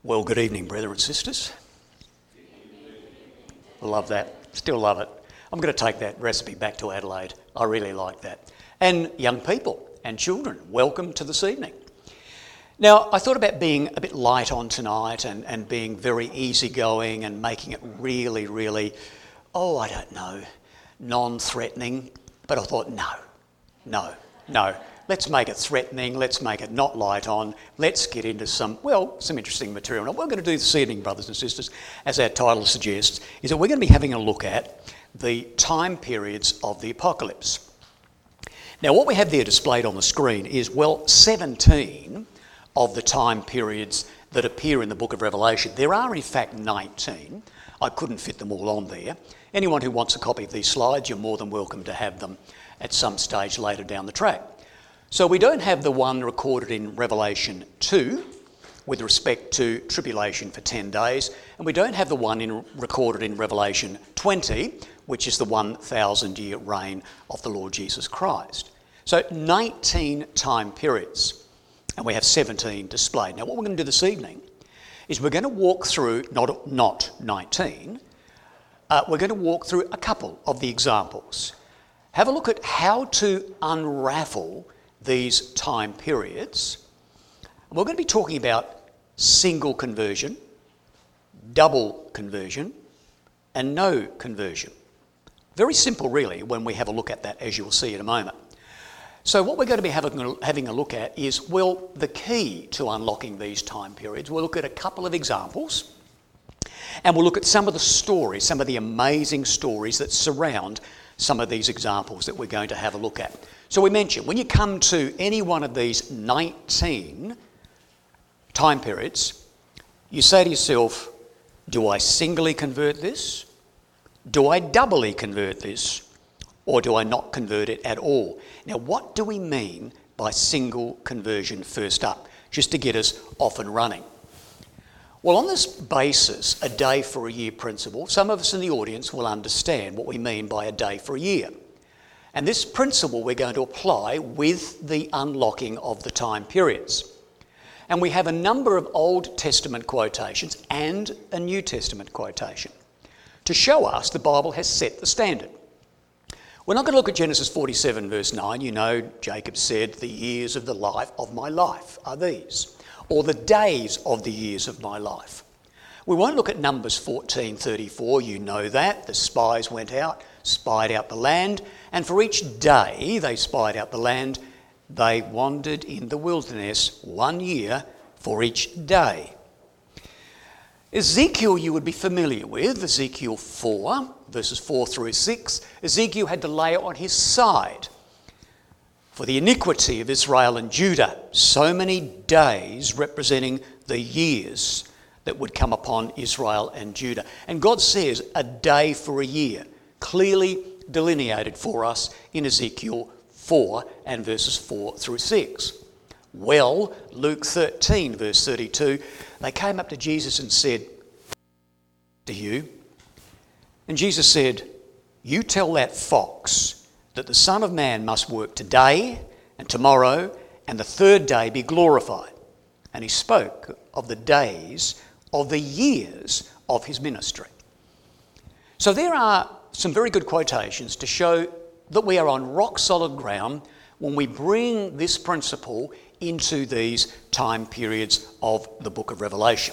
Well, good evening, brothers and sisters. Love that. Still love it. I'm going to take that recipe back to Adelaide. I really like that. And young people and children, welcome to this evening. Now, I thought about being a bit light on tonight and being very easygoing and making it really, non-threatening. But I thought, no. Let's make it threatening. Let's make it not light on. Let's get into some interesting material. Now, what we're going to do this evening, brothers and sisters, as our title suggests, is that we're going to be having a look at the time periods of the apocalypse. Now, what we have there displayed on the screen is, 17 of the time periods that appear in the book of Revelation. There are, in fact, 19. I couldn't fit them all on there. Anyone who wants a copy of these slides, you're more than welcome to have them at some stage later down the track. So we don't have the one recorded in Revelation 2 with respect to tribulation for 10 days, and we don't have the one recorded in Revelation 20, which is the 1,000-year reign of the Lord Jesus Christ. So 19 time periods, and we have 17 displayed. Now, what we're going to do this evening is we're going to walk through, not 19, we're going to walk through a couple of the examples. Have a look at how to unravel these time periods. We're going to be talking about single conversion, double conversion, and no conversion. Very simple, really, when we have a look at that, as you will see in a moment. So what we're going to be having a look at is, the key to unlocking these time periods. We'll look at a couple of examples, and we'll look at some of the stories, some of the amazing stories that surround some of these examples that we're going to have a look at. So we mentioned, when you come to any one of these 19 time periods, you say to yourself, do I singly convert this? Do I doubly convert this? Or do I not convert it at all? Now, what do we mean by single conversion first up, just to get us off and running? Well, on this basis, a day for a year principle, some of us in the audience will understand what we mean by a day for a year. And this principle we're going to apply with the unlocking of the time periods. And we have a number of Old Testament quotations and a New Testament quotation to show us the Bible has set the standard. We're not going to look at Genesis 47 verse 9. You know, Jacob said, the years of the life of my life are these, or the days of the years of my life. We won't look at Numbers 14:34. You know that. The spies went out, spied out the land, and for each day they spied out the land, they wandered in the wilderness 1 year for each day. Ezekiel you would be familiar with, Ezekiel 4, verses 4 through 6. Ezekiel had to lay on his side for the iniquity of Israel and Judah. So many days representing the years that would come upon Israel and Judah. And God says a day for a year, clearly delineated for us in Ezekiel 4 and verses 4 through 6. Well, Luke 13 verse 32, they came up to Jesus and said, to you, and Jesus said, you tell that fox that the Son of Man must work today and tomorrow and the third day be glorified. And he spoke of the days of the years of his ministry. So there are some very good quotations to show that we are on rock solid ground when we bring this principle into these time periods of the book of Revelation.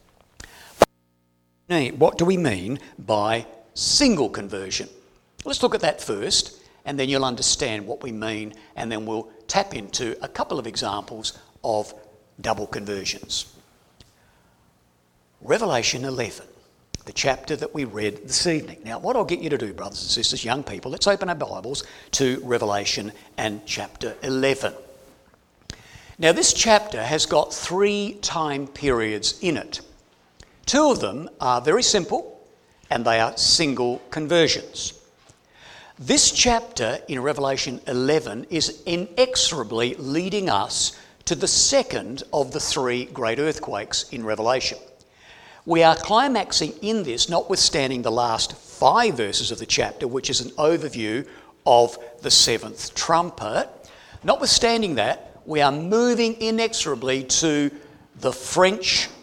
What do we mean by single conversion? Let's look at that first, and then you'll understand what we mean, and then we'll tap into a couple of examples of double conversions. Revelation 11, the chapter that we read this evening. Now, what I'll get you to do, brothers and sisters, young people, let's open our Bibles to Revelation and chapter 11. Now, this chapter has got 3 time periods in it. 2 of them are very simple, and they are single conversions. This chapter in Revelation 11 is inexorably leading us to the second of the 3 great earthquakes in Revelation. We are climaxing in this, notwithstanding the last 5 verses of the chapter, which is an overview of the 7th trumpet. Notwithstanding that, we are moving inexorably to the French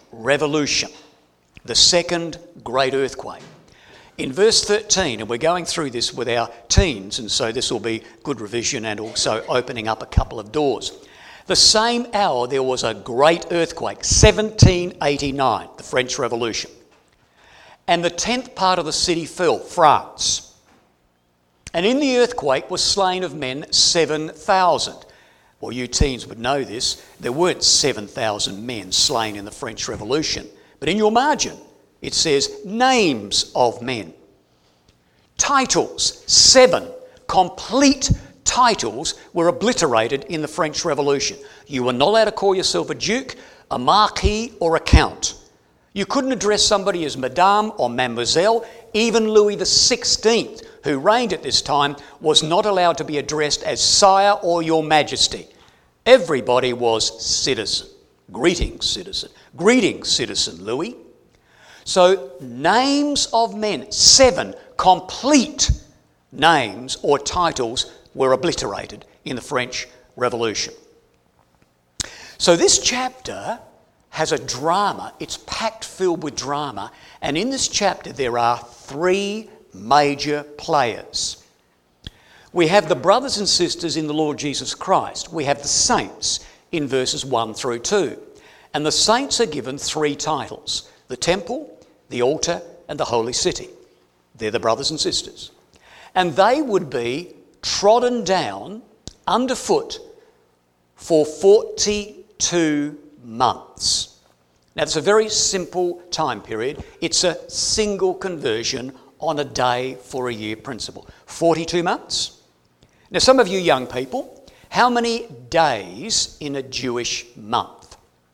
Revolution, the second great earthquake. In verse 13, and we're going through this with our teens, and so this will be good revision and also opening up a couple of doors. The same hour there was a great earthquake, 1789, the French Revolution. And the 10th part of the city fell, France. And in the earthquake was slain of men 7,000. Well, you teens would know this. There weren't 7,000 men slain in the French Revolution. But in your margin, it says names of men. Titles, 7 complete titles were obliterated in the French Revolution. You were not allowed to call yourself a duke, a marquis or a count. You couldn't address somebody as Madame or Mademoiselle. Even Louis XVI, who reigned at this time, was not allowed to be addressed as Sire or Your Majesty. Everybody was citizen. Greetings, citizen. Greetings, citizen Louis. So names of men, 7 complete names or titles were obliterated in the French Revolution. So this chapter has a drama. It's packed filled with drama. And in this chapter there are 3 major players. We have the brothers and sisters in the Lord Jesus Christ. We have the saints in verses 1 through 2. And the saints are given 3 titles: the temple, the altar, and the holy city. They're the brothers and sisters. And they would be trodden down underfoot for 42 months. Now, it's a very simple time period. It's a single conversion on a day for a year principle. 42 months. Now, some of you young people, how many days in a Jewish month?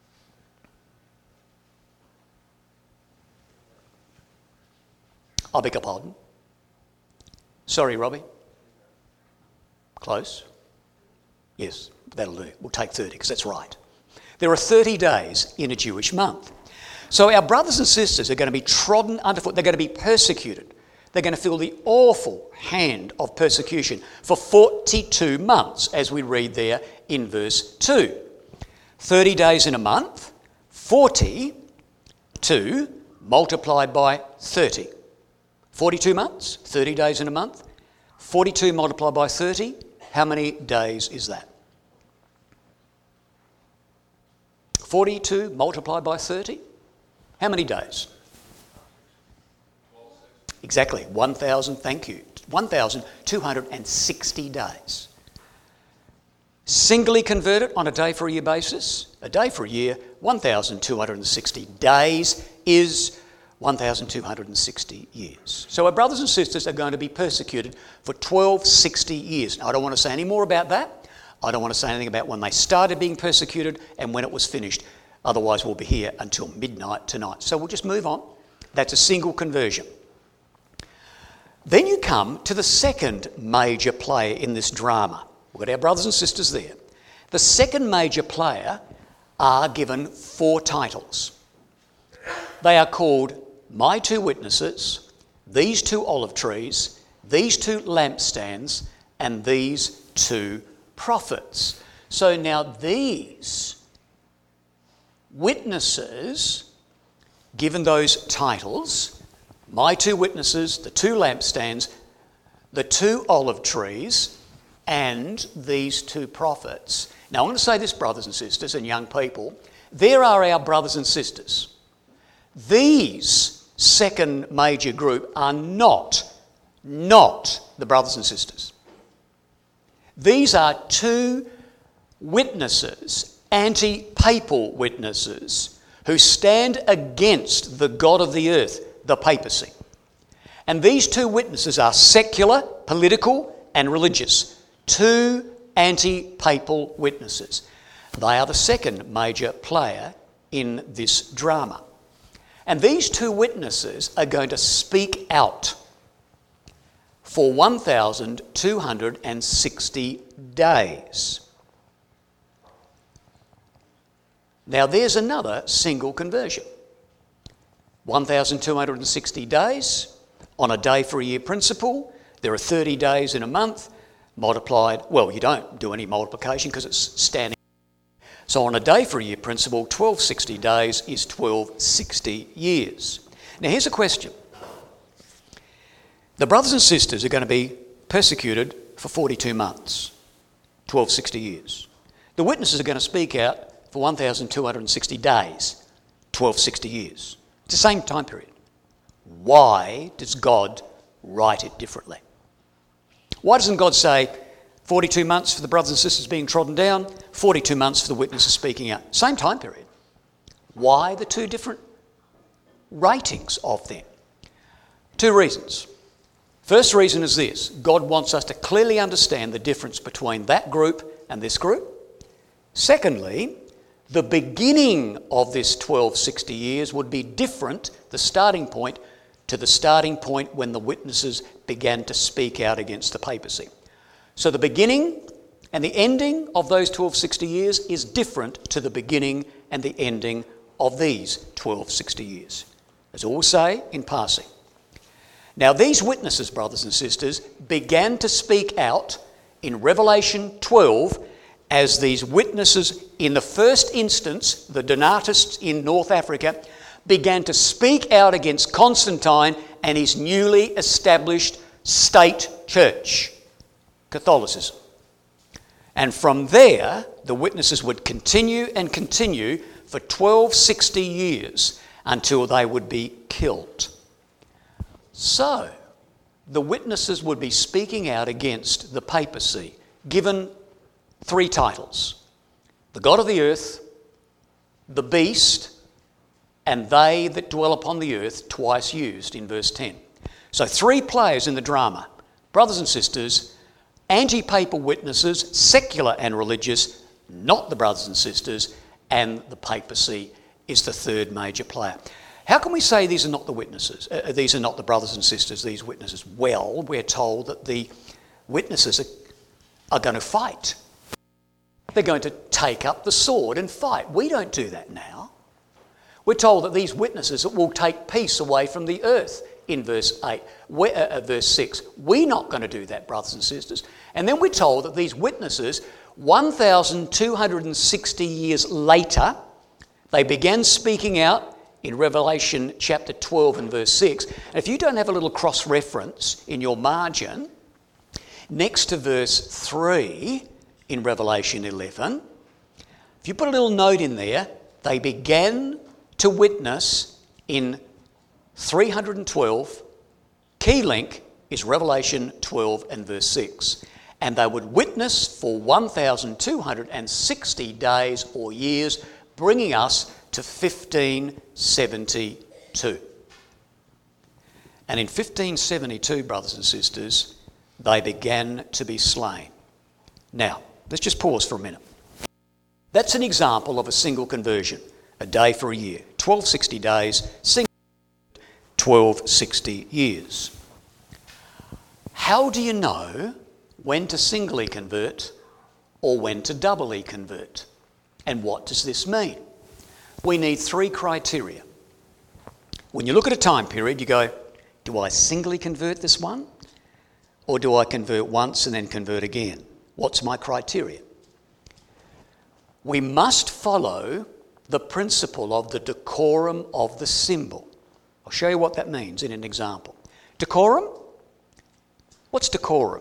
I beg your pardon. Sorry, Robbie. Close. Yes, that'll do. We'll take 30 because that's right. There are 30 days in a Jewish month. So our brothers and sisters are going to be trodden underfoot. They're going to be persecuted. They're going to feel the awful hand of persecution for 42 months, as we read there in verse 2. 30 days in a month, 42 multiplied by 30. 42 months, 30 days in a month. 42 multiplied by 30, how many days is that? 42 multiplied by 30, how many days? Exactly, 1,000, thank you. 1,260 days. Singly converted on a day for a year basis, a day for a year, 1,260 days is 1,260 years. So our brothers and sisters are going to be persecuted for 1,260 years. Now, I don't want to say any more about that. I don't want to say anything about when they started being persecuted and when it was finished. Otherwise, we'll be here until midnight tonight. So we'll just move on. That's a single conversion. Then you come to the second major player in this drama. We've got our brothers and sisters there. The second major player are given 4 titles. They are called My 2 Witnesses, These 2 Olive Trees, These 2 Lampstands, and These 2 Prophets. So now these witnesses, given those titles, My 2 Witnesses, the 2 Lampstands, the 2 Olive Trees, and these 2 Prophets. Now I'm going to say this, brothers and sisters and young people, there are our brothers and sisters. These second major group are not the brothers and sisters. These are 2 witnesses, anti-papal witnesses, who stand against the God of the earth, the papacy. And these 2 witnesses are secular, political, and religious. 2 anti-papal witnesses. They are the second major player in this drama. And these 2 witnesses are going to speak out for 1,260 days. Now there's another single conversion. 1,260 days on a day for a year principle. There are 30 days in a month multiplied. Well, you don't do any multiplication because it's standing. So on a day for a year principle, 1260 days is 1260 years. Now here's a question. The brothers and sisters are going to be persecuted for 42 months, 1260 years. The witnesses are going to speak out for 1,260 days, 1260 years. It's the same time period. Why does God write it differently? Why doesn't God say 42 months for the brothers and sisters being trodden down, 42 months for the witnesses speaking out? Same time period. Why the two different ratings of them? Two reasons. First reason is this: God wants us to clearly understand the difference between that group and this group. Secondly, the beginning of this 1260 years would be different, the starting point, to the starting point when the witnesses began to speak out against the papacy. So the beginning and the ending of those 1260 years is different to the beginning and the ending of these 1260 years. As I will say in passing. Now these witnesses, brothers and sisters, began to speak out in Revelation 12 as these witnesses in the first instance, the Donatists in North Africa, began to speak out against Constantine and his newly established state church, Catholicism. And from there, the witnesses would continue and continue for 1260 years until they would be killed. So, the witnesses would be speaking out against the papacy, given three titles: the God of the earth, the beast, and they that dwell upon the earth, twice used in verse 10. So three players in the drama: brothers and sisters, anti-papal witnesses, secular and religious, not the brothers and sisters, and the papacy is the third major player. How can we say these are not the witnesses? These are not the brothers and sisters, these witnesses? Well, we're told that the witnesses are going to fight. They're going to take up the sword and fight. We don't do that now. We're told that these witnesses will take peace away from the earth in verse 6. We're not going to do that, brothers and sisters. And then we're told that these witnesses, 1,260 years later, they began speaking out in Revelation chapter 12 and verse 6. And if you don't have a little cross-reference in your margin, next to verse 3 in Revelation 11, if you put a little note in there, they began to witness in 312. Key link is Revelation 12 and verse 6. And they would witness for 1,260 days or years, bringing us to 1572. And in 1572, brothers and sisters, they began to be slain. Now, let's just pause for a minute. That's an example of a single conversion, a day for a year. 1260 days, 1260 years. How do you know when to singly convert or when to doubly convert? And what does this mean? We need three criteria. When you look at a time period, you go, do I singly convert this one? Or do I convert once and then convert again? What's my criteria? We must follow the principle of the decorum of the symbol. I'll show you what that means in an example. Decorum? What's decorum?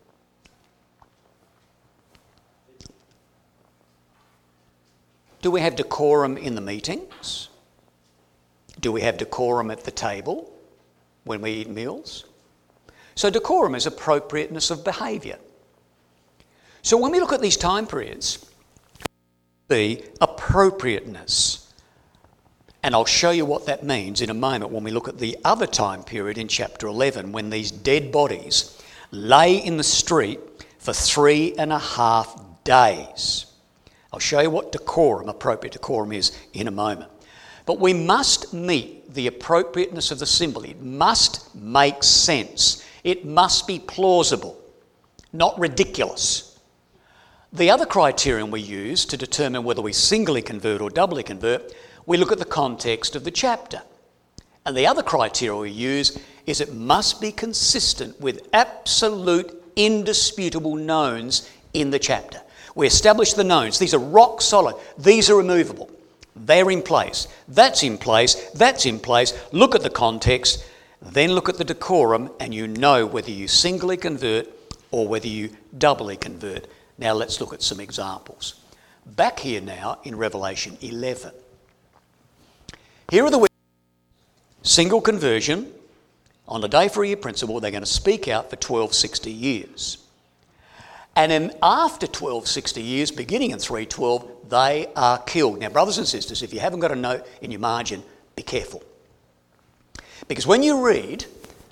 Do we have decorum in the meetings? Do we have decorum at the table when we eat meals? So decorum is appropriateness of behaviour. So when we look at these time periods, the appropriateness, and I'll show you what that means in a moment when we look at the other time period in chapter 11, when these dead bodies lay in the street for 3.5 days. I'll show you what decorum, appropriate decorum is in a moment. But we must meet the appropriateness of the symbol. It must make sense. It must be plausible, not ridiculous. The other criterion we use to determine whether we singly convert or doubly convert, we look at the context of the chapter. And the other criteria we use is it must be consistent with absolute indisputable knowns in the chapter. We establish the knowns. These are rock solid. These are immovable. They're in place. That's in place. That's in place. Look at the context. Then look at the decorum, and you know whether you singly convert or whether you doubly convert. Now let's look at some examples. Back here now in Revelation 11. Here are the single conversion. On a day for a year principle, they're going to speak out for 1260 years. And then after 1260 years, beginning in 312, they are killed. Now, brothers and sisters, if you haven't got a note in your margin, be careful. Because when you read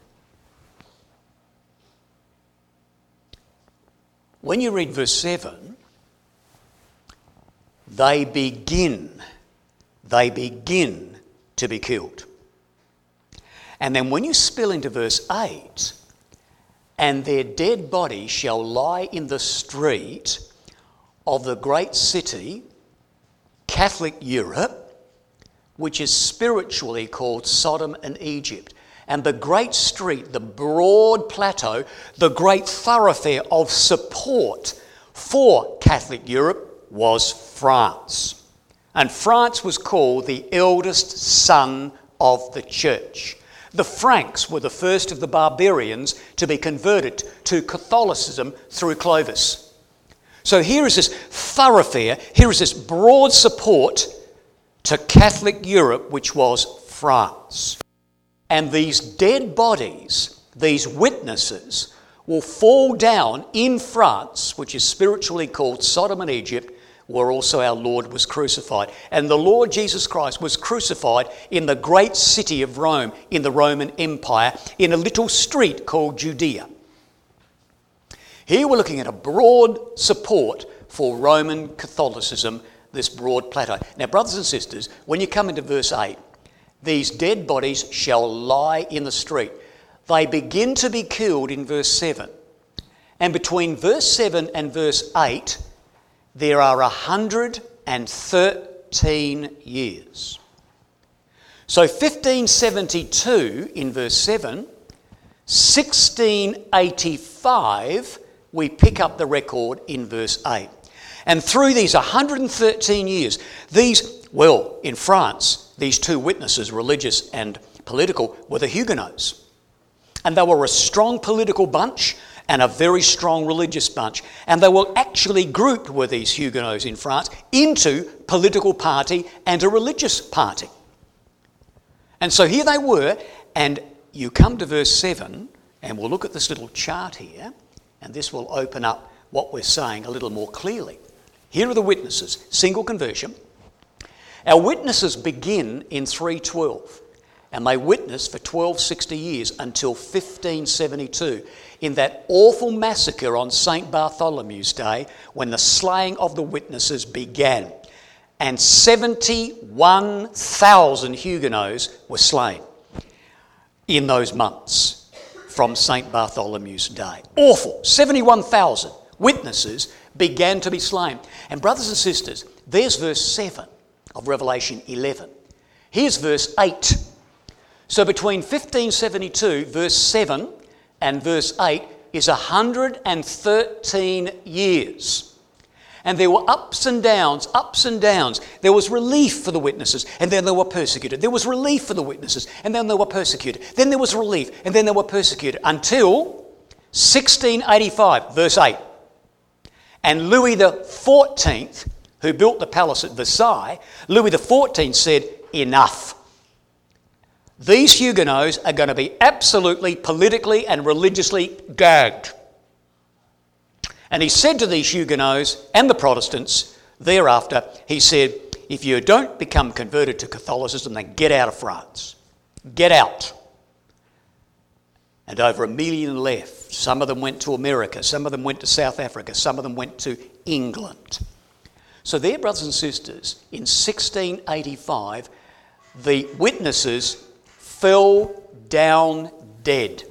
verse 7, they begin to be killed. And then when you spill into verse 8, and their dead bodies shall lie in the street of the great city, Catholic Europe, which is spiritually called Sodom and Egypt. And the great street, the broad plateau, the great thoroughfare of support for Catholic Europe was France. And France was called the eldest son of the church. The Franks were the first of the barbarians to be converted to Catholicism through Clovis. So here is this thoroughfare, here is this broad support to Catholic Europe, which was France. And these dead bodies, these witnesses, will fall down in France, which is spiritually called Sodom and Egypt, where also our Lord was crucified. And the Lord Jesus Christ was crucified in the great city of Rome, in the Roman Empire, in a little street called Judea. Here we're looking at a broad support for Roman Catholicism, this broad plateau. Now, brothers and sisters, when you come into verse 8, these dead bodies shall lie in the street. They begin to be killed in verse 7. And between verse 7 and verse 8, there are 113 years. So 1572 in verse 7, 1685, we pick up the record in verse 8. And through these 113 years, in France, these two witnesses, religious and political, were the Huguenots. And they were a strong political bunch and a very strong religious bunch. And they were actually grouped with these Huguenots in France into political party and a religious party. And so here they were, and you come to verse 7, and we'll look at this little chart here, and this will open up what we're saying a little more clearly. Here are the witnesses, single conversion. Our witnesses begin in 312, and they witness for 1260 years until 1572 in that awful massacre on St. Bartholomew's Day when the slaying of the witnesses began. And 71,000 Huguenots were slain in those months from St. Bartholomew's Day. Awful. 71,000 witnesses began to be slain. And brothers and sisters, there's verse 7 of Revelation 11. Here's verse 8. So between 1572, verse 7, and verse 8 is 113 years. And there were ups and downs, ups and downs. There was relief for the witnesses, and then they were persecuted. There was relief for the witnesses, and then they were persecuted. Then there was relief, and then they were persecuted, until 1685, verse 8. And Louis XIV, who built the palace at Versailles, Louis XIV said, enough. These Huguenots are going to be absolutely politically and religiously gagged. And he said to these Huguenots and the Protestants thereafter, he said, if you don't become converted to Catholicism, then get out of France. Get out. And over 1 million left. Some of them went to America. Some of them went to South Africa. Some of them went to England. So there, brothers and sisters, in 1685, the witnesses fell down dead.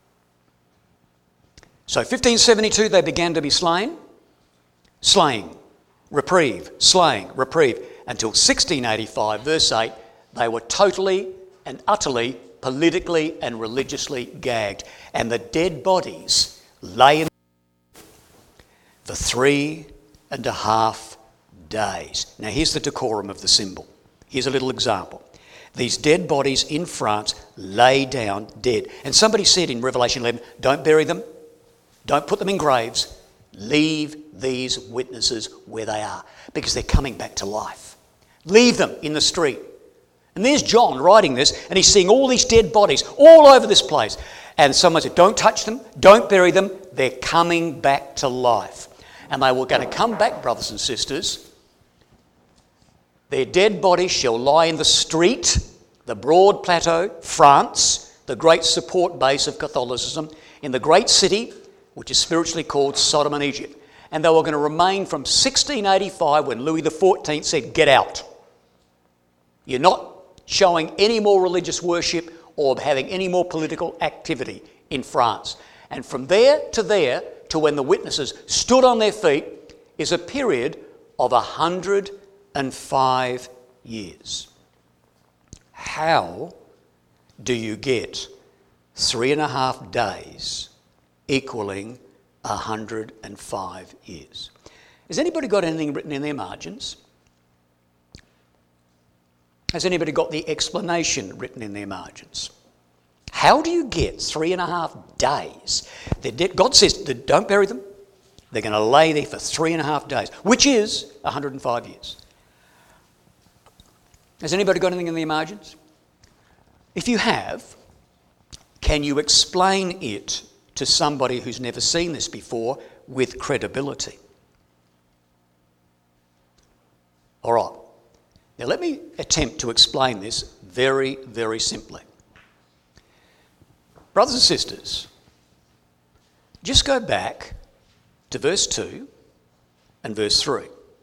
So 1572 they began to be slain, slaying, reprieve, slaying, reprieve, until 1685, verse 8, they were totally and utterly politically and religiously gagged. And the dead bodies lay in for 3 and a half days. Now here's the decorum of the symbol. Here's a little example. These dead bodies in France lay down dead. And somebody said in Revelation 11, don't bury them, don't put them in graves, leave these witnesses where they are, because they're coming back to life. Leave them in the street. And there's John writing this, and he's seeing all these dead bodies all over this place. And someone said, don't touch them, don't bury them, they're coming back to life. And they were going to come back, brothers and sisters. Their dead bodies shall lie in the street, the broad plateau, France, the great support base of Catholicism, in the great city, which is spiritually called Sodom and Egypt. And they were going to remain from 1685, when Louis XIV said, get out. You're not showing any more religious worship or having any more political activity in France. And from there to when the witnesses stood on their feet is a period of 105 years. How do you get 3.5 days equaling 105 years? Has anybody got anything written in their margins? Has anybody got the explanation written in their margins? How do you get 3.5 days? God says, don't bury them. They're going to lay there for 3.5 days, which is 105 years. Has anybody got anything in their margins? If you have, can you explain it to somebody who's never seen this before with credibility? All right. Now let me attempt to explain this very, very simply. Brothers and sisters, just go back to verse 2 and verse 3.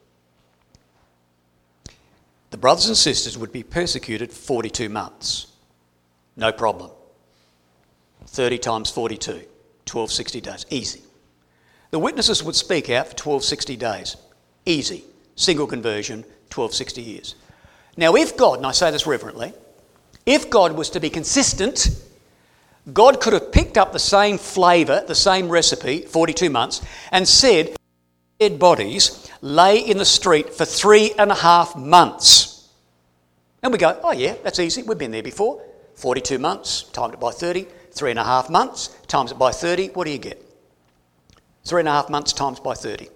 The brothers and sisters would be persecuted 42 months. No problem. 30 times 42, 1260 days. Easy. The witnesses would speak out for 1260 days. Easy. Single conversion, 1260 years. Now if God, and I say this reverently, if God was to be consistent, God could have picked up the same flavour, the same recipe, 42 months, and said, dead bodies lay in the street for 3.5 months. And we go, oh yeah, that's easy, we've been there before. 42 months, timed it by 30, 3.5 months, times it by 30, what do you get? 3.5 months times by 30.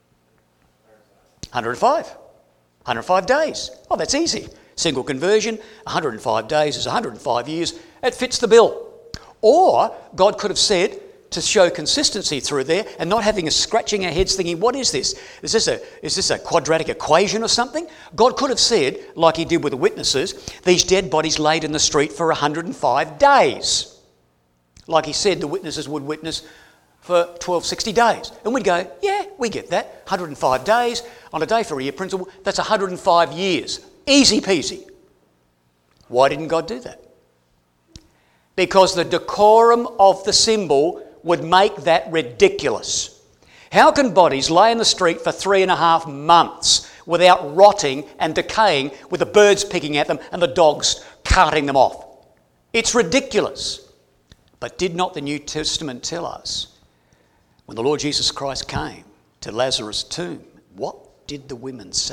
105. 105 days. Oh, that's easy. Single conversion, 105 days is 105 years. It fits the bill. Or God could have said, to show consistency through there and not having us scratching our heads thinking, what is this? Is this a quadratic equation or something? God could have said, like he did with the witnesses, these dead bodies laid in the street for 105 days. Like he said, the witnesses would witness for 1260 days. And we'd go, yeah, we get that. 105 days on a day for a year principle, that's 105 years. Easy peasy. Why didn't God do that? Because the decorum of the symbol would make that ridiculous. How can bodies lay in the street for 3.5 months without rotting and decaying with the birds picking at them and the dogs carting them off? It's ridiculous. But did not the New Testament tell us, when the Lord Jesus Christ came to Lazarus' tomb, what did the women say?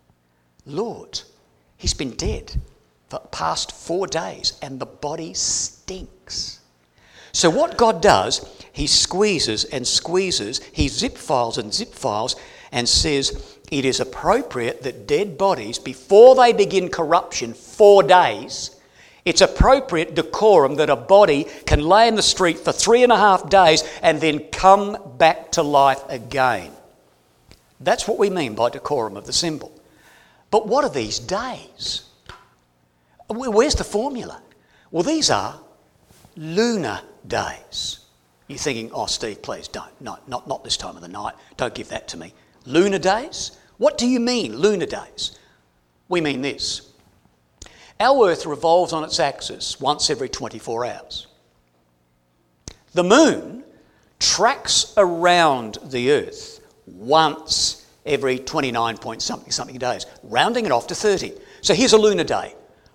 Lord, he's been dead for past 4 days and the body stinks. So what God does, he squeezes and squeezes, he zip files and zip files and says it is appropriate that dead bodies, before they begin corruption 4 days, it's appropriate decorum that a body can lay in the street for 3.5 days and then come back to life again. That's what we mean by decorum of the symbol. But what are these days? Where's the formula? Well, these are lunar days. You're thinking, oh, Steve, please don't. No, not this time of the night. Don't give that to me. Lunar days? What do you mean, lunar days? We mean this. Our Earth revolves on its axis once every 24 hours. The moon tracks around the Earth once every 29 point something days, rounding it off to 30. So here's a lunar day.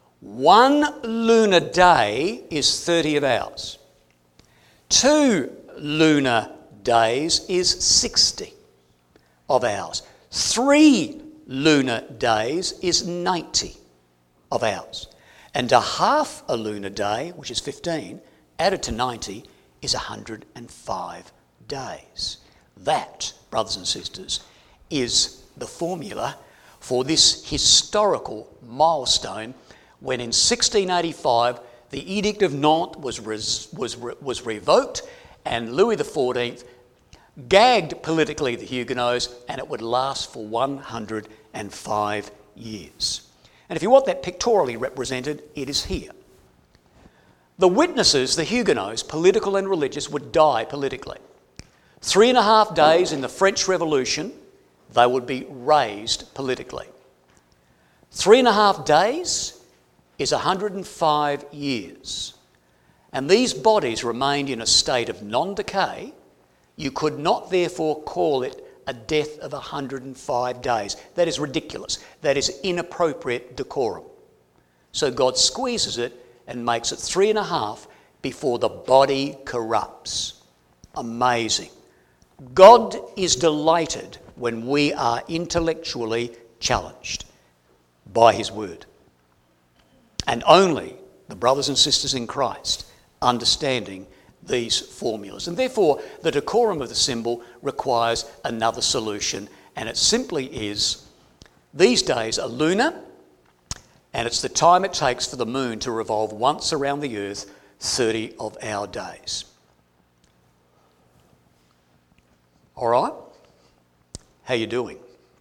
1 lunar day is 30 hours. 2 lunar days is 60. of hours. 3 lunar days is 90 of hours. And a half a lunar day, which is 15, added to 90 is 105 days. That, brothers and sisters, is the formula for this historical milestone when in 1685 the Edict of Nantes was revoked and Louis XIV gagged politically the Huguenots, and it would last for 105 years. And if you want that pictorially represented, it is here. The witnesses, the Huguenots, political and religious, would die politically. 3.5 days in the French Revolution, they would be raised politically. 3.5 days is 105 years. And these bodies remained in a state of non-decay. You could not therefore call it a death of 105 days. That is ridiculous. That is inappropriate decorum. So God squeezes it and makes it 3.5 before the body corrupts. Amazing. God is delighted when we are intellectually challenged by his word. And only the brothers and sisters in Christ understanding these formulas. And therefore, the decorum of the symbol requires another solution, and it simply is, these days are lunar, and it's the time it takes for the moon to revolve once around the earth, 30 of our days. All right? How you doing?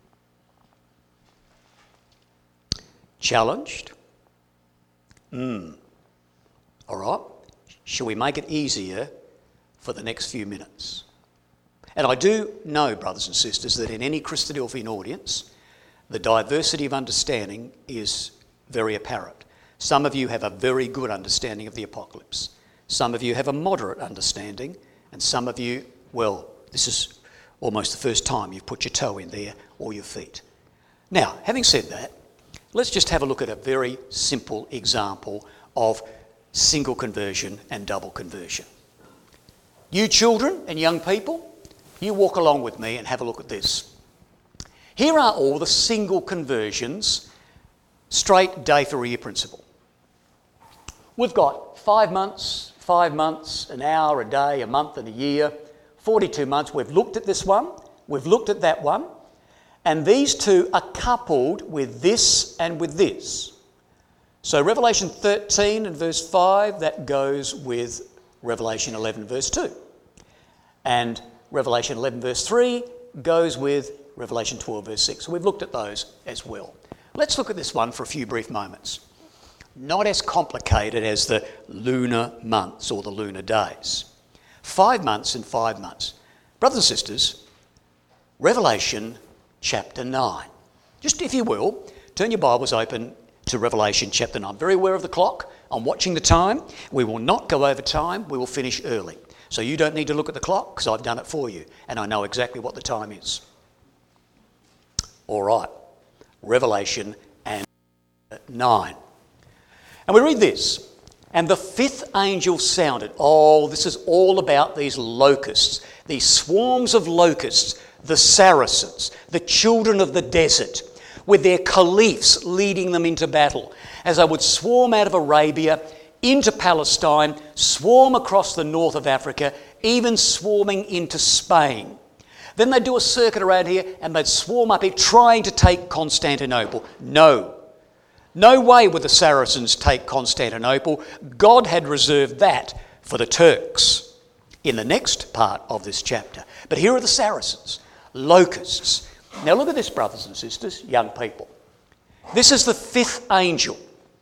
Challenged? All right? Shall we make it easier for the next few minutes? And I do know, brothers and sisters, that in any Christadelphian audience, the diversity of understanding is very apparent. Some of you have a very good understanding of the apocalypse. Some of you have a moderate understanding, and some of you, well, this is almost the first time you've put your toe in there or your feet. Now, having said that, let's just have a look at a very simple example of single conversion and double conversion. You children and young people, you walk along with me and have a look at this. Here are all the single conversions, straight day for year principle. We've got 5 months, an hour, a day, a month and a year, 42 months. We've looked at this one, we've looked at that one, and these two are coupled with this and with this. So Revelation 13 and verse 5, that goes with Revelation 11 verse 2. And Revelation 11 verse 3 goes with Revelation 12 verse 6. So we've looked at those as well. Let's look at this one for a few brief moments. Not as complicated as the lunar months or the lunar days. 5 months and 5 months. Brothers and sisters, Revelation chapter 9. Just if you will, turn your Bibles open to Revelation chapter 9. I'm very aware of the clock. I'm watching the time. We will not go over time. We will finish early. So you don't need to look at the clock because I've done it for you and I know exactly what the time is. All right. Revelation and 9. And we read this. And the 5th angel sounded. Oh, this is all about these locusts, these swarms of locusts, the Saracens, the children of the desert, with their caliphs leading them into battle, as they would swarm out of Arabia into Palestine, swarm across the north of Africa, even swarming into Spain. Then they'd do a circuit around here and they'd swarm up here trying to take Constantinople. No way would the Saracens take Constantinople. God had reserved that for the Turks in the next part of this chapter. But here are the Saracens, locusts. Now look at this, brothers and sisters, young people. This is the 5th angel.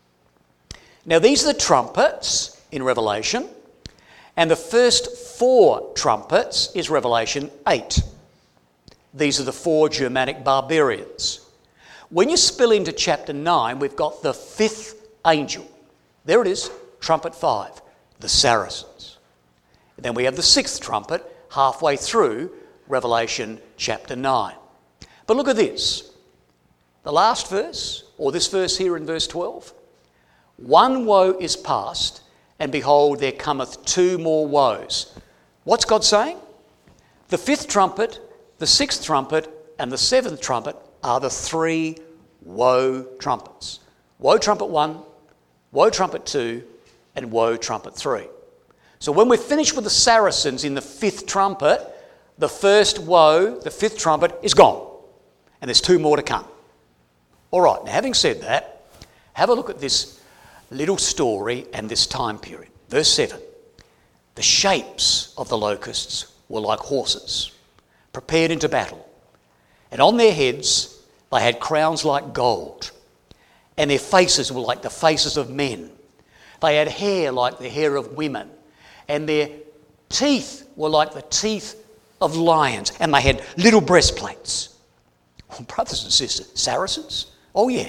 Now these are the trumpets in Revelation, and the first 4 trumpets is Revelation 8. These are the 4 Germanic barbarians. When you spill into chapter 9, we've got the 5th angel. There it is, trumpet 5, the Saracens. And then we have the 6th trumpet halfway through Revelation chapter 9. But look at this. The last verse, or this verse here in verse 12. 1 woe is past, and behold, there cometh 2 more woes. What's God saying? The 5th trumpet, the 6th trumpet and the seventh trumpet are the three woe trumpets. Woe trumpet 1, woe trumpet 2, and woe trumpet 3. So when we're finished with the Saracens in the fifth trumpet, the first woe, the fifth trumpet, is gone. And there's 2 more to come. All right, now having said that, have a look at this little story and this time period. Verse 7. The shapes of the locusts were like horses, prepared into battle. And on their heads they had crowns like gold, and their faces were like the faces of men. They had hair like the hair of women, and their teeth were like the teeth of lions, and they had little breastplates. Oh, brothers and sisters, Saracens? Oh yeah.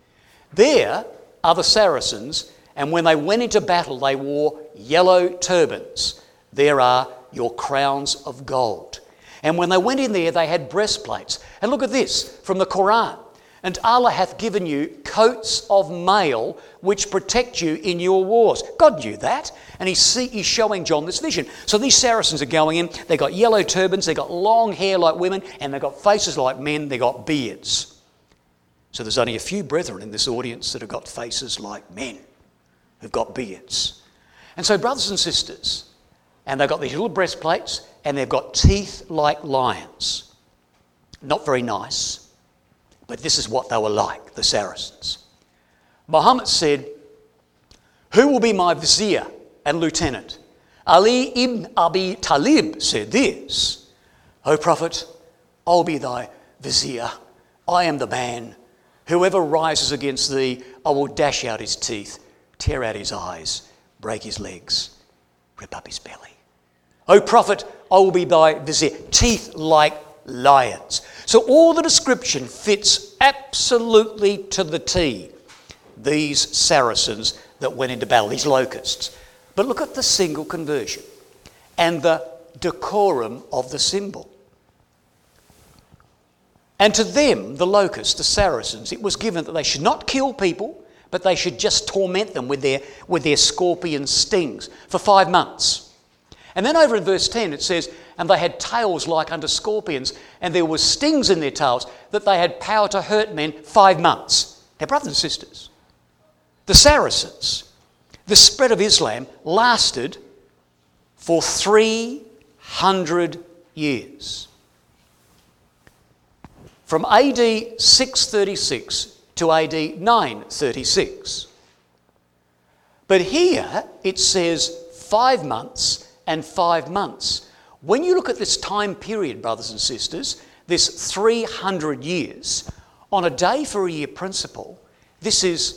There are the Saracens, and when they went into battle they wore yellow turbans. There are your crowns of gold. And when they went in there they had breastplates. And look at this from the Quran. And Allah hath given you coats of mail which protect you in your wars. God knew that. And he's showing John this vision. So these Saracens are going in. They've got yellow turbans. They've got long hair like women. And they've got faces like men. They've got beards. So there's only a few brethren in this audience that have got faces like men, who've got beards. And so brothers and sisters, and they've got these little breastplates and they've got teeth like lions. Not very nice, but this is what they were like, the Saracens. Muhammad said, "Who will be my vizier and lieutenant?" Ali ibn Abi Talib said this, "O Prophet, I'll be thy vizier. I am the man. Whoever rises against thee, I will dash out his teeth, tear out his eyes, break his legs, rip up his belly. O Prophet, I will be thy vizier." Teeth like lions. So all the description fits absolutely to the T. These Saracens that went into battle, these locusts. But look at the single conversion and the decorum of the symbol. And to them, the locusts, the Saracens, it was given that they should not kill people, but they should just torment them with their scorpion stings for 5 months. And then over in verse 10 it says, "And they had tails like unto scorpions, and there were stings in their tails, that they had power to hurt men 5 months." Now, brothers and sisters, the Saracens, the spread of Islam lasted for 300 years. From AD 636 to AD 936. But here it says 5 months and 5 months. When you look at this time period, brothers and sisters, this 300 years, on a day for a year principle, this is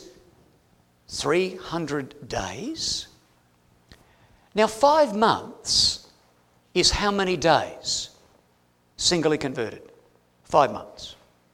300 days. Now 5 months is how many days? Singly converted. 5 months.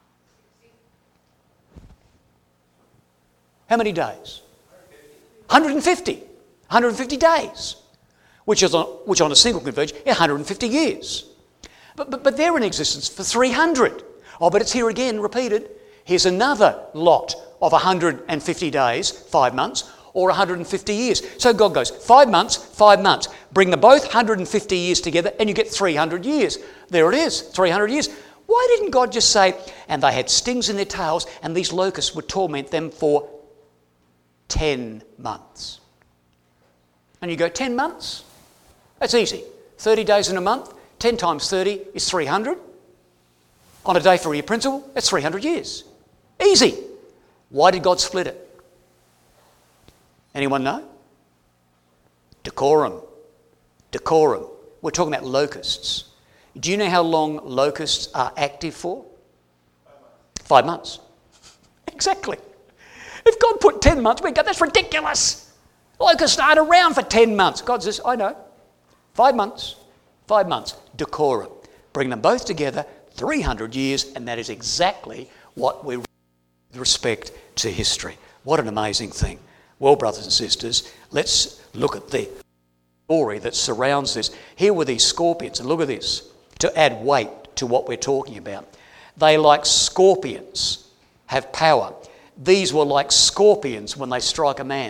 How many days? 150. 150 days. Which on a single conversion is 150 years. But they're in existence for 300. Oh, but it's here again repeated. Here's another lot of 150 days, 5 months, or 150 years. So God goes, 5 months, 5 months. Bring them both 150 years together and you get 300 years. There it is, 300 years. Why didn't God just say, "And they had stings in their tails and these locusts would torment them for 10 months. And you go, 10 months? That's easy. 30 days in a month, 10 times 30 is 300. On a day for a year principle, that's 300 years. Easy. Why did God split it? Anyone know? Decorum. Decorum. We're talking about locusts. Do you know how long locusts are active for? 5 months. Exactly. If God put 10 months, we go, that's ridiculous. Locusts aren't around for 10 months. God says, I know. 5 months. 5 months. Decorum. Bring them both together, 300 years, and that is exactly what we with respect to history. What an amazing thing. Well, brothers and sisters, let's look at the story that surrounds this. Here were these scorpions, and look at this, to add weight to what we're talking about. They, like scorpions, have power. These were like scorpions when they strike a man.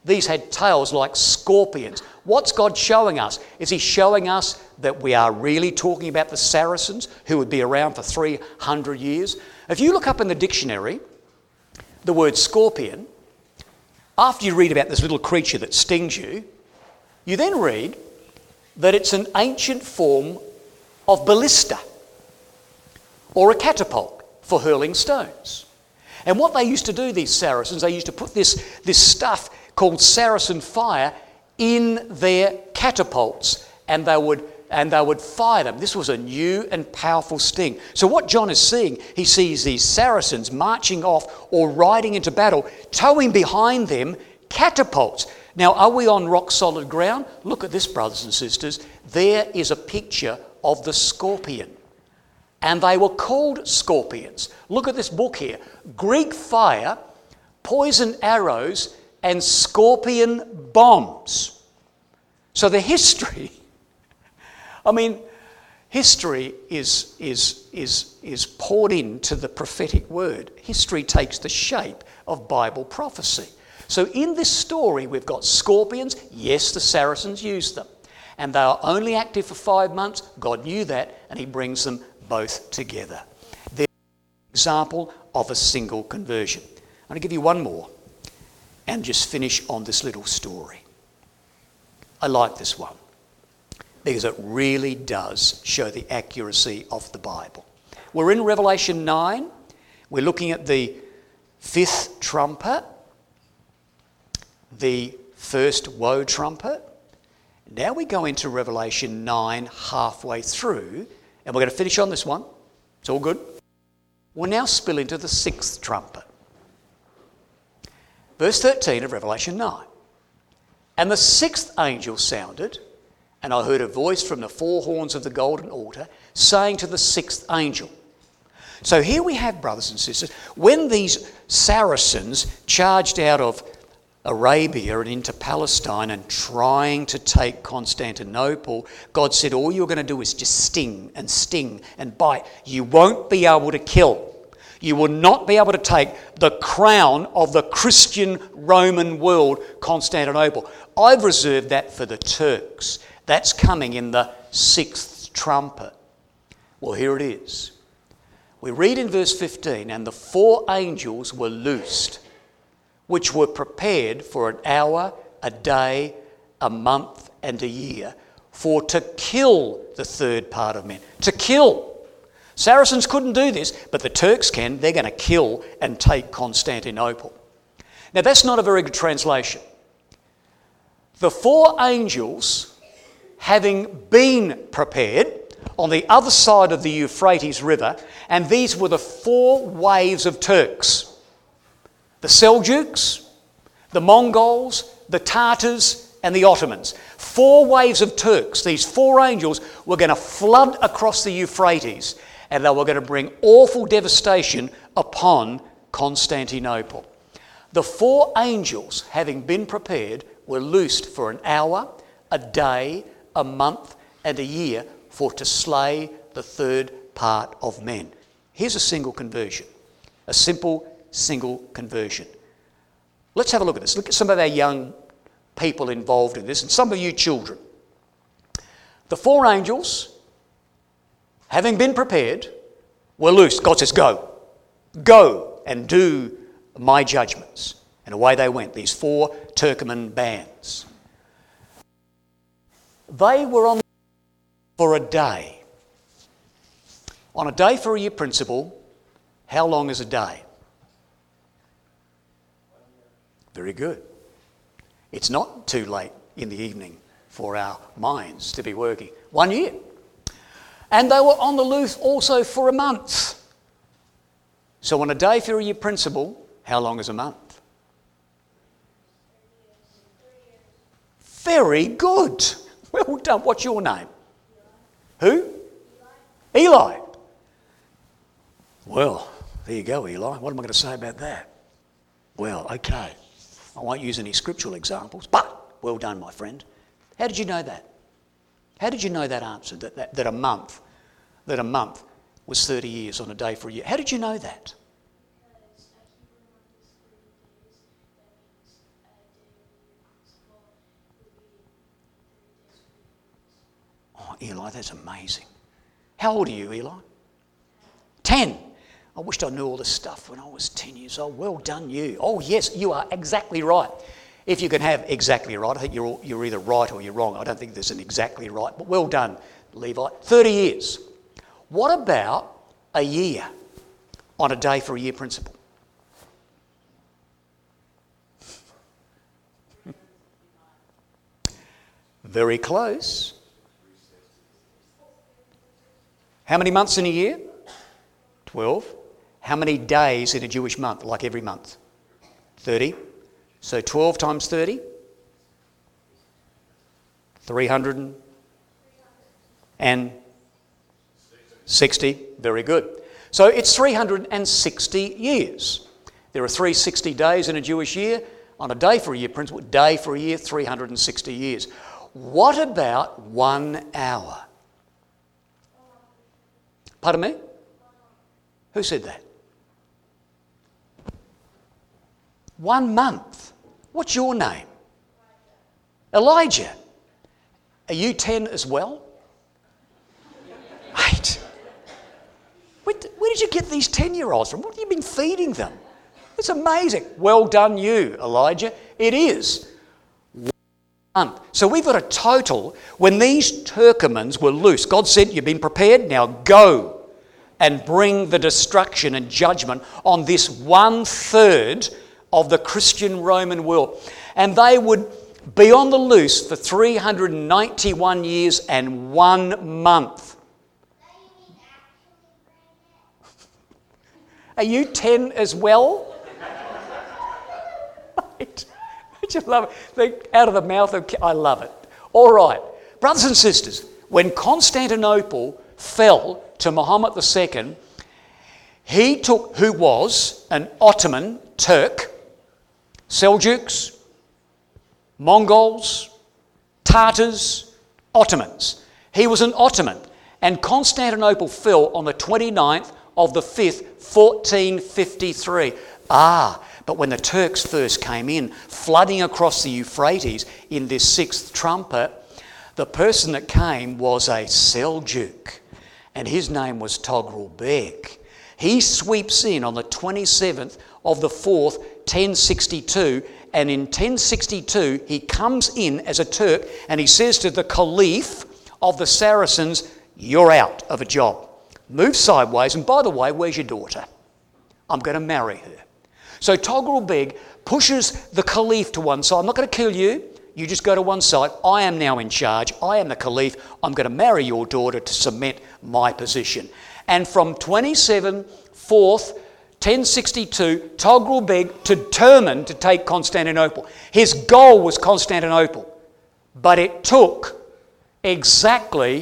These had tails like scorpions. What's God showing us? Is he showing us that we are really talking about the Saracens who would be around for 300 years? If you look up in the dictionary the word scorpion, after you read about this little creature that stings you, you then read that it's an ancient form of ballista or a catapult for hurling stones. And what they used to do, these Saracens, they used to put this stuff called Saracen fire in their catapults, and they would fire them. This was a new and powerful sting. So what John is seeing, he sees these Saracens marching off or riding into battle, towing behind them catapults. Now, are we on rock solid ground? Look at this, brothers and sisters. There is a picture of the scorpion. And they were called scorpions. Look at this book here. Greek fire, poison arrows, and scorpion bombs. So the history, history is poured into the prophetic word. History takes the shape of Bible prophecy. So in this story, we've got scorpions. Yes, the Saracens used them. And they are only active for 5 months. God knew that, and he brings them both together. They're an example of a single conversion. I'm going to give you one more and just finish on this little story. I like this one because it really does show the accuracy of the Bible. We're in Revelation 9. We're looking at the 5th trumpet, the first woe trumpet. Now we go into Revelation 9 halfway through, and we're going to finish on this one. It's all good. We'll now spill into the 6th trumpet. Verse 13 of Revelation 9. And the 6th angel sounded, and I heard a voice from the 4 horns of the golden altar saying to the 6th angel. So here we have, brothers and sisters, when these Saracens charged out of Arabia and into Palestine and trying to take Constantinople, God said, all you're going to do is just sting and bite. You won't be able to kill. You will not be able to take the crown of the Christian Roman world, Constantinople. I've reserved that for the Turks. That's coming in the 6th trumpet. Well, here it is. We read in verse 15, and the 4 angels were loosed, which were prepared for an hour, a day, a month, and a year, for to kill the third part of men. To kill. Saracens couldn't do this, but the Turks can. They're going to kill and take Constantinople. Now, that's not a very good translation. The 4 angels, having been prepared on the other side of the Euphrates River, and these were the 4 waves of Turks. The Seljuks, the Mongols, the Tartars, and the Ottomans. 4 waves of Turks. These 4 angels were going to flood across the Euphrates, and they were going to bring awful devastation upon Constantinople. The 4 angels, having been prepared, were loosed for an hour, a day, a month, and a year, for to slay the third part of men. Here's a single conversion. A simple single conversion. Let's have a look at this. Look at some of our young people involved in this, and some of you children. The 4 angels, having been prepared, were loosed. God says, go. Go and do my judgments. And away they went, these 4 Turkoman bands. They were on for a day. On a day for a year principle, how long is a day? Very good. It's not too late in the evening for our minds to be working. 1 year. And they were on the loose also for a month. So on a day for a year principle, how long is a month? Very good. Well done. What's your name? Who? Eli. Well, there you go, Eli. What am I going to say about that? Well, okay. I won't use any scriptural examples, but well done, my friend. How did you know that? How did you know that answer, that a month was 30 years on a day for a year? How did you know that? Eli, that's amazing. How old are you, Eli? 10. I wished I knew all this stuff when I was 10 years old. Well done, you. Oh, yes, you are exactly right. If you can have exactly right, I think you're either right or you're wrong. I don't think there's an exactly right, but well done, Levi. 30 years. What about a year on a day for a year principle? Very close. How many months in a year? 12. How many days in a Jewish month, like every month? 30. So 12 times 30? 360. Very good. So it's 360 years. There are 360 days in a Jewish year. On a day for a year principle, day for a year, 360 years. What about 1 hour? Pardon me? Who said that? 1 month. What's your name? Elijah. Are you 10 as well? Mate, where did you get these 10-year-olds from? What have you been feeding them? It's amazing. Well done you, Elijah. It is 1 month. So we've got a total. When these Turkomans were loose, God said, you've been prepared, now go and bring the destruction and judgment on this 1/3 of the Christian Roman world. And they would be on the loose for 391 years and 1 month. Are you 10 as well? Mate, I just love it. Out of the mouth of... I love it. All right. Brothers and sisters, when Constantinople fell to Muhammad II, he took, who was an Ottoman Turk, Seljuks, Mongols, Tartars, Ottomans. He was an Ottoman, and Constantinople fell on the 29th of the 5th, 1453. But when the Turks first came in, flooding across the Euphrates in this 6th trumpet, the person that came was a Seljuk, and his name was Togrul Beg. He sweeps in on the 27th of the 4th, 1062, and in 1062 he comes in as a Turk and he says to the Caliph of the Saracens, you're out of a job. Move sideways, and by the way, where's your daughter? I'm going to marry her. So Togrul Beg pushes the Caliph to one side. I'm not going to kill you. You just go to one side. I am now in charge. I am the Caliph. I'm going to marry your daughter to cement my position. And from 27 4th, 1062, Togrul Beg determined to take Constantinople. His goal was Constantinople, but it took exactly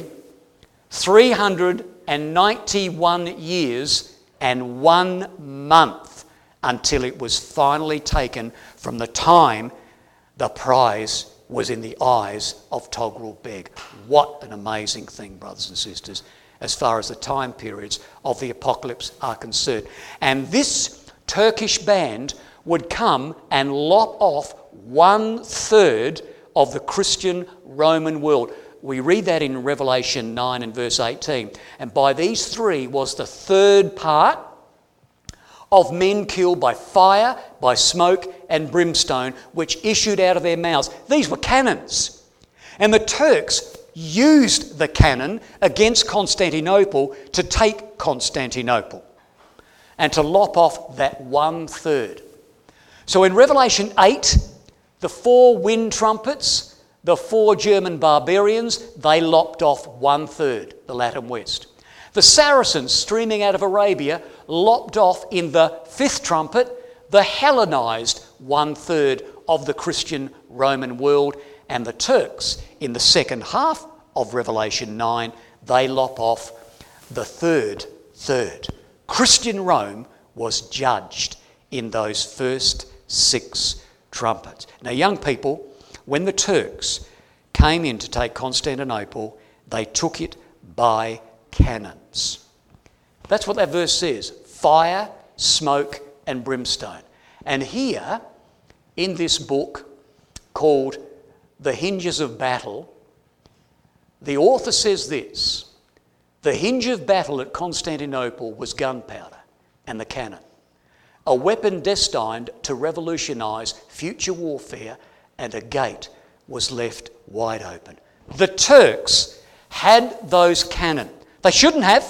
391 years and 1 month until it was finally taken from the time the prize was in the eyes of Togrul Beg. What an amazing thing, brothers and sisters, as far as the time periods of the apocalypse are concerned. And this Turkish band would come and lop off 1/3 of the Christian Roman world. We read that in Revelation 9 and verse 18. And by these three was the third part of men killed by fire, by smoke and brimstone, which issued out of their mouths. These were cannons. And the Turks used the cannon against Constantinople to take Constantinople and to lop off that 1/3. So in Revelation 8, the 4 wind trumpets, the 4 German barbarians, they lopped off 1/3, the Latin West. The Saracens streaming out of Arabia lopped off in the 5th trumpet, the Hellenized 1/3 of the Christian Roman world. And the Turks, in the second half of Revelation 9, they lop off the third. Christian Rome was judged in those first 6 trumpets. Now, young people, when the Turks came in to take Constantinople, they took it by cannons. That's what that verse says. Fire, smoke and brimstone. And here, in this book called The Hinges of Battle, The author says this: the hinge of battle at Constantinople was gunpowder and the cannon, a weapon destined to revolutionise future warfare, and a gate was left wide open. The Turks had those cannon. They shouldn't have,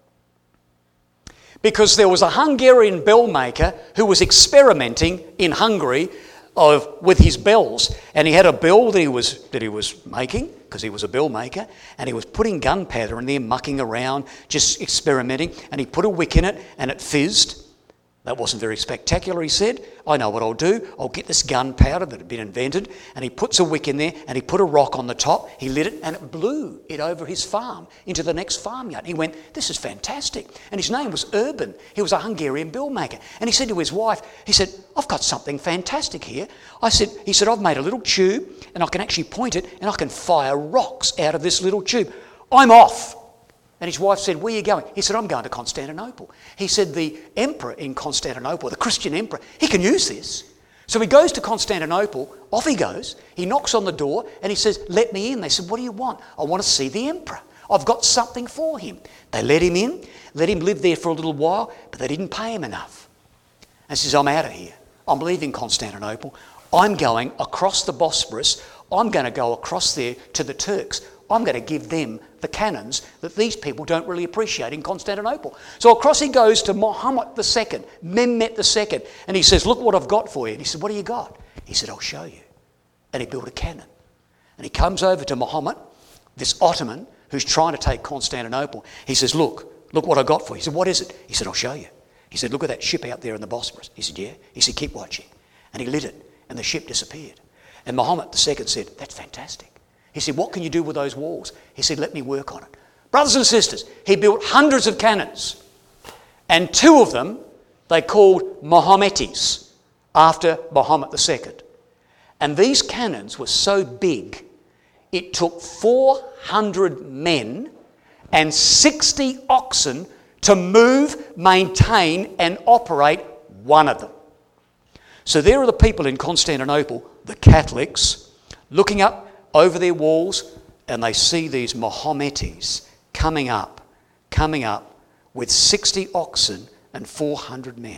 because there was a Hungarian bell maker who was experimenting in Hungary with his bells, and he had a bell that he was making, because he was a bell maker, and he was putting gunpowder in there, mucking around, just experimenting, and he put a wick in it and it fizzed. That wasn't very spectacular, he said. I know what I'll do. I'll get this gunpowder that had been invented, and he puts a wick in there, and he put a rock on the top, he lit it, and it blew it over his farm into the next farmyard. And he went, this is fantastic. And his name was Urban. He was a Hungarian bill maker. And he said to his wife, he said, I've got something fantastic here. He said, I've made a little tube, and I can actually point it, and I can fire rocks out of this little tube. I'm off. And his wife said, where are you going? He said, I'm going to Constantinople. He said, the emperor in Constantinople, the Christian emperor, he can use this. So he goes to Constantinople, off he goes, he knocks on the door and he says, let me in. They said, what do you want? I want to see the emperor. I've got something for him. They let him in, let him live there for a little while, but they didn't pay him enough. And he says, I'm out of here. I'm leaving Constantinople. I'm going across the Bosphorus. I'm going to go across there to the Turks. I'm going to give them the cannons that these people don't really appreciate in Constantinople. So across he goes to Muhammad II, Mehmet II, and he says, look what I've got for you. And he said, what do you got? He said, I'll show you. And he built a cannon. And he comes over to Muhammad, this Ottoman, who's trying to take Constantinople. He says, look what I got for you. He said, what is it? He said, I'll show you. He said, look at that ship out there in the Bosphorus. He said, yeah. He said, keep watching. And he lit it, and the ship disappeared. And Muhammad II said, that's fantastic. He said, what can you do with those walls? He said, let me work on it. Brothers and sisters, he built hundreds of cannons. And two of them they called Mohammetis, after Muhammad II. And these cannons were so big, it took 400 men and 60 oxen to move, maintain and operate one of them. So there are the people in Constantinople, the Catholics, looking up over their walls, and they see these Mohammetis coming up with 60 oxen and 400 men.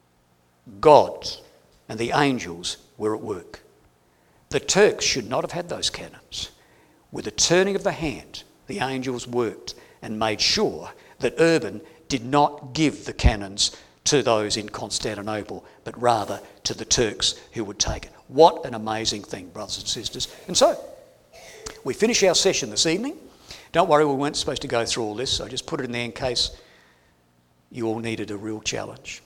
God and the angels were at work. The Turks should not have had those cannons. With a turning of the hand, the angels worked and made sure that Urban did not give the cannons to those in Constantinople, but rather to the Turks who would take it. What an amazing thing, brothers and sisters. And so, we finish our session this evening. Don't worry, we weren't supposed to go through all this. I just put it in there in case you all needed a real challenge.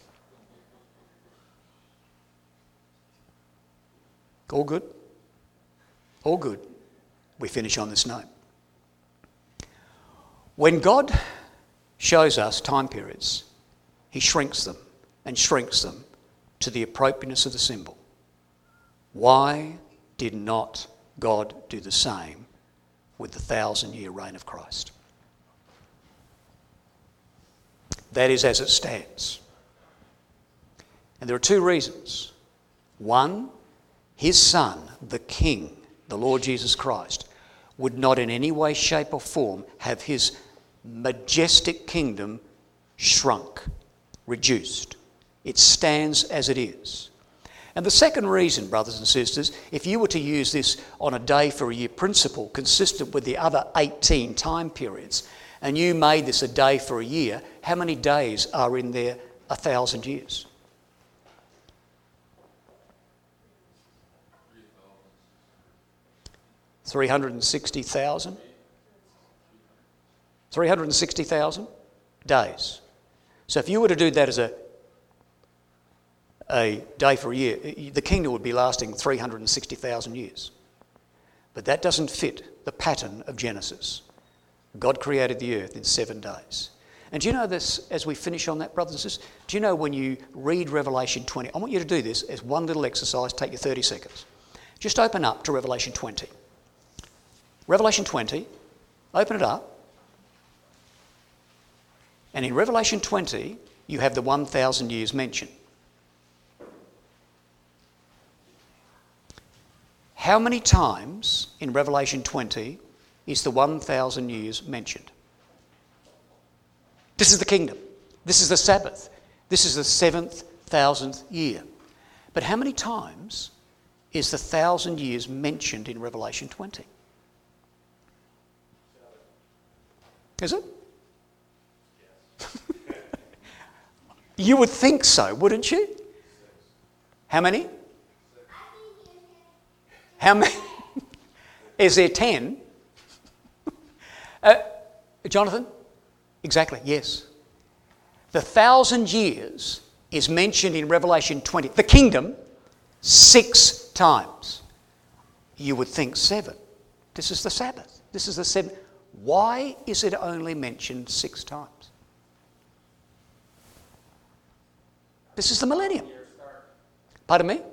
All good? All good. We finish on this note. When God shows us time periods, he shrinks them to the appropriateness of the symbol. Why did not God do the same with the 1,000-year reign of Christ? That is as it stands. And there are two reasons. One, his Son, the King, the Lord Jesus Christ, would not in any way, shape or form have his majestic kingdom shrunk, reduced. It stands as it is. And the second reason, brothers and sisters, if you were to use this on a day for a year principle consistent with the other 18 time periods, and you made this a day for a year, how many days are in there 1,000 years? 360,000? 360,000 days. So if you were to do that as a day for a year, the kingdom would be lasting 360,000 years. But that doesn't fit the pattern of Genesis. God created the earth in 7 days. And do you know this, as we finish on that, brothers and sisters, do you know when you read Revelation 20, I want you to do this as one little exercise, take you 30 seconds. Just open up to Revelation 20. Revelation 20, open it up. And in Revelation 20, you have the 1,000 years mentioned. How many times in Revelation 20 is the 1,000 years mentioned. This is the kingdom. This is the Sabbath. This is the 7,000th year. But how many times is the 1,000 years mentioned in Revelation 20? Is it? You would think so, wouldn't you? How many? How many? Is there 10? Jonathan? Exactly, yes. The 1,000 years is mentioned in Revelation 20. The kingdom, 6 times. You would think 7. This is the Sabbath. This is the 7. Why is it only mentioned 6 times? This is the millennium. Pardon me?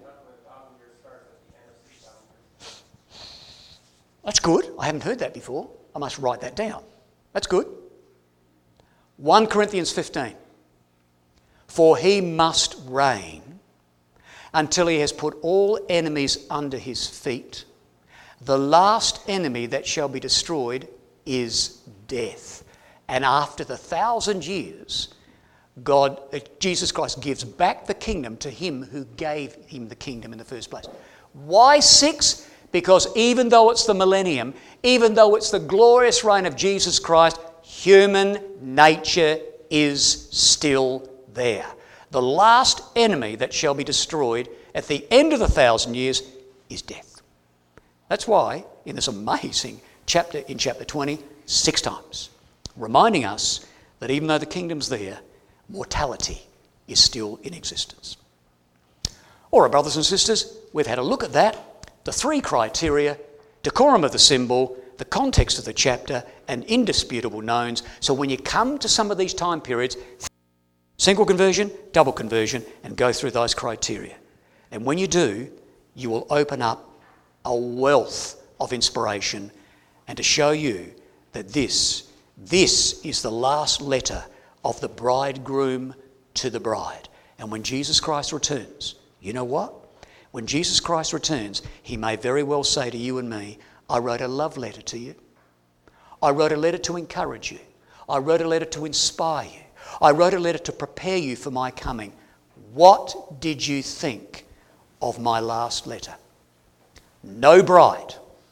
That's good. I haven't heard that before. I must write that down. That's good. 1 Corinthians 15. For he must reign until he has put all enemies under his feet. The last enemy that shall be destroyed is death. And after the 1,000 years, Jesus Christ gives back the kingdom to him who gave him the kingdom in the first place. Why 6? Because even though it's the millennium, even though it's the glorious reign of Jesus Christ, human nature is still there. The last enemy that shall be destroyed at the end of the 1,000 years is death. That's why in this amazing chapter, in chapter 20, 6 times, reminding us that even though the kingdom's there, mortality is still in existence. All right, brothers and sisters, we've had a look at that. The 3 criteria: decorum of the symbol, the context of the chapter, and indisputable knowns. So when you come to some of these time periods, single conversion, double conversion, and go through those criteria. And when you do, you will open up a wealth of inspiration and to show you that this is the last letter of the bridegroom to the bride. And when Jesus Christ returns, you know what? When Jesus Christ returns, he may very well say to you and me, I wrote a love letter to you. I wrote a letter to encourage you. I wrote a letter to inspire you. I wrote a letter to prepare you for my coming. What did you think of my last letter? No bride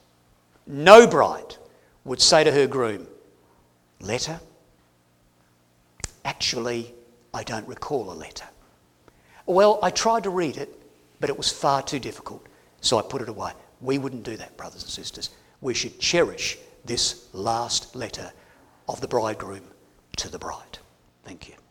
would say to her groom, letter? Actually, I don't recall a letter. Well, I tried to read it, but it was far too difficult, so I put it away. We wouldn't do that, brothers and sisters. We should cherish this last letter of the bridegroom to the bride. Thank you.